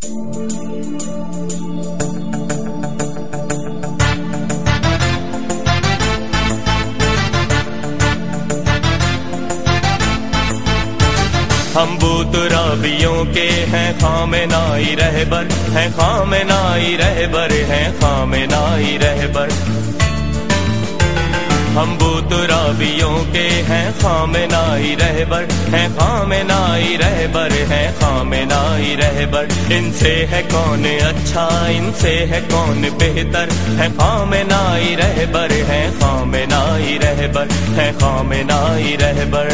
ہم بوترابیوں کے ہیں خامنائی رہبر، ہیں خامنائی رہبر، ہیں خامنائی رہبر. ہم بوترابیوں کے ہیں خامنائی رہبر، ہیں خامنائی رہبر، ہیں خامنائی رہبر. ان سے ہے کون اچھا، ان سے ہے کون بہتر، ہے خامنائی رہبر، ہے خامنائی رہبر، ہے خامنائی رہبر.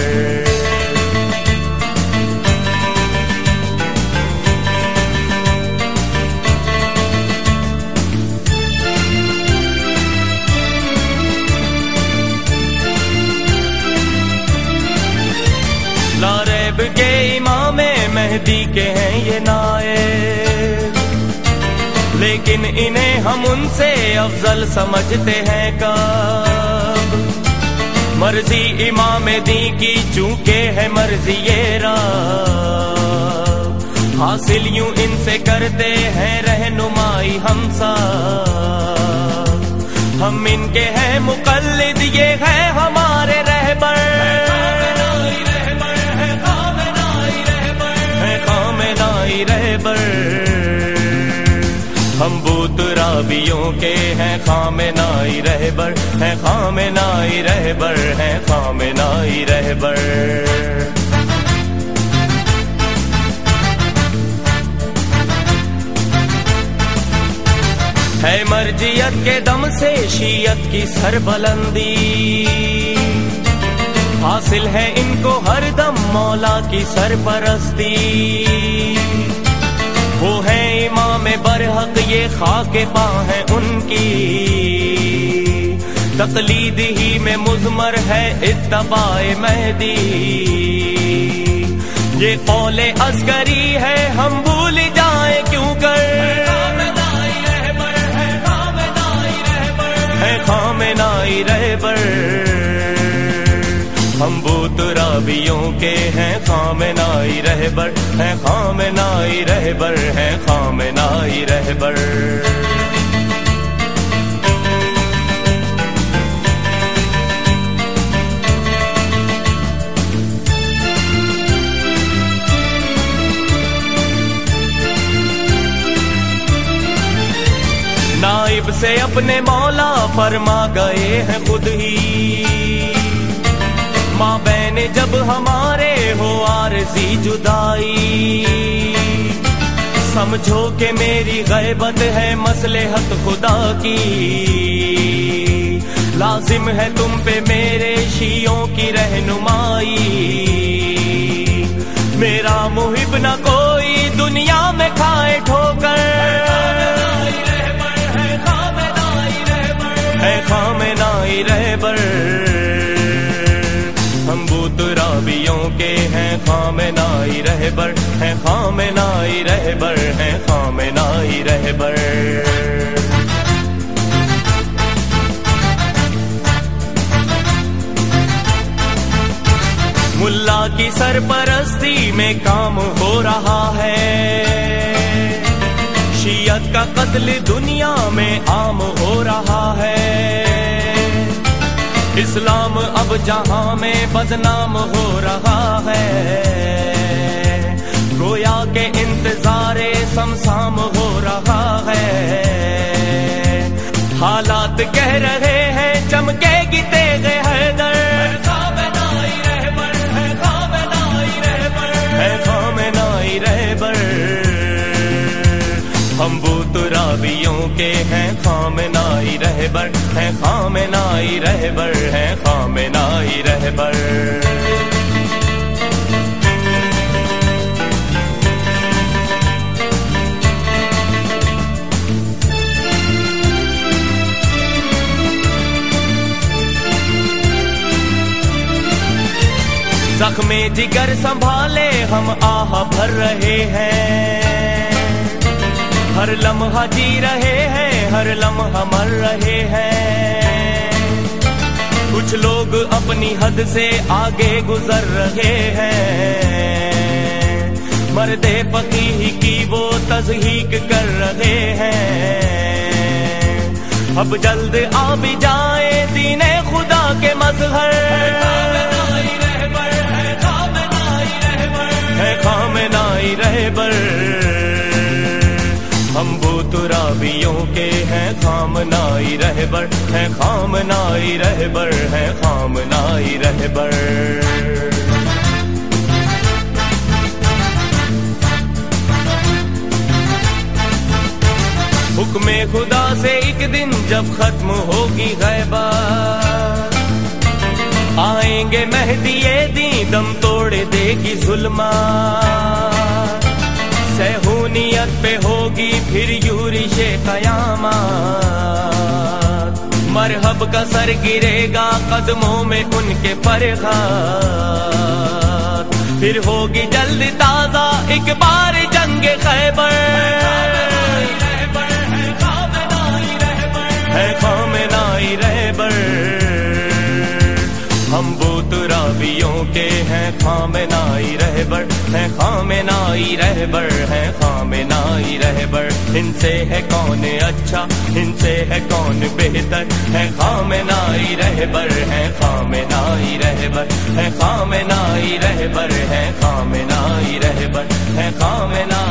لاریب کے امام مہدی کے ہیں یہ نائب، لیکن انہیں ہم ان سے افضل سمجھتے ہیں کب. مرضی امام دی کی چونکہ ہے مرضی یہ رب، حاصل یوں ان سے کرتے ہیں رہنمائی ہم سب. ہم ان کے ہیں مقلد، یہ ہے ہمارے رہبر، رہبر. ہم بوترابیوں کے ہیں خامنائی رہبر، ہیں خامنائی رہبر، ہیں خامنائی رہبر. ہے مرجیت کے دم سے شیعت کی سربلندی، حاصل ہے ان کو ہر دم مولا کی سرپرستی. وہ ہیں امام برحق، یہ خاک پاں ہیں ان کی، تقلید ہی میں مضمر ہے اتباع مہدی. یہ قول عسکری ہے ہم بھول جائیں کیوں کر، ہے خامنائی رہبر. ہم بوترابیوں کے ہیں خامنائی رہبر، ہیں خامنائی رہبر، ہیں خامنائی رہبر. نائب سے اپنے مولا فرما گئے ہیں خود ہی، ماں بہن جب ہمارے ہو عارضی جدائی. سمجھو کہ میری غیبت ہے مصلحت خدا کی، لازم ہے تم پہ میرے شیعوں کی رہنمائی. میرا محب نہ کوئی دنیا میں کھائے ٹھوکر، ہے خامنائی رہبر. ہم بوترابیوں کے ہیں خامنائی رہبر، ہیں خامنائی رہبر، ہیں خامنائی رہبر. ملا کی سرپرستی میں کام ہو رہا ہے، شیعت کا قتل دنیا میں عام ہو رہا ہے. اسلام اب جہاں میں بدنام ہو رہا ہے، گویا کہ انتظار سمسام ہو رہا ہے. حالات کہہ رہے ہیں چمکے گی تیغ حیدر، ہے خامنائی رہبر. ہم بوترابیوں کے ہیں خامنائی رہبر، ہیں خامنائی رہبر، ہیں خامنائی رہبر. زخم جگر سنبھالے ہم آہ بھر رہے ہیں، ہر لمحہ جی رہے ہیں، ہر لمحہ مر رہے ہیں. کچھ لوگ اپنی حد سے آگے گزر رہے ہیں، مرد فقیہ کی وہ تضحیق کر رہے ہیں، اب جلد آ بھی جائیں دین خدا کے مظہر، ہے خامنائی رہبر، ہم وہ ترابیوں کے ہیں خامنائی رہبر، ہے خامنائی رہبر، ہے خامنائی رہبر۔ حکم خدا سے ایک دن جب ختم ہوگی غیبت، آئیں گے مہدی دین دم توڑ دے گی ظلمات، سہونیت پہ ہوگی پھر یورش قیامت، مرحب کا سر گرے گا قدموں میں ان کے فرحات، پھر ہوگی جلد تازہ ایک بار جنگ خیبر، ہے خامنائی رہبر، ہم وہ ترابیوں کے ہیں خامنائی رہبر، ہے خامنائی رہبر، ہے خامنائی رہبر، ان سے ہے کون اچھا، ان سے ہے کون بہتر، ہے خامنائی رہبر، ہے خامنائی رہبر، ہے خامنائی رہبر، ہے خامنائی رہبر، ہے خامنائی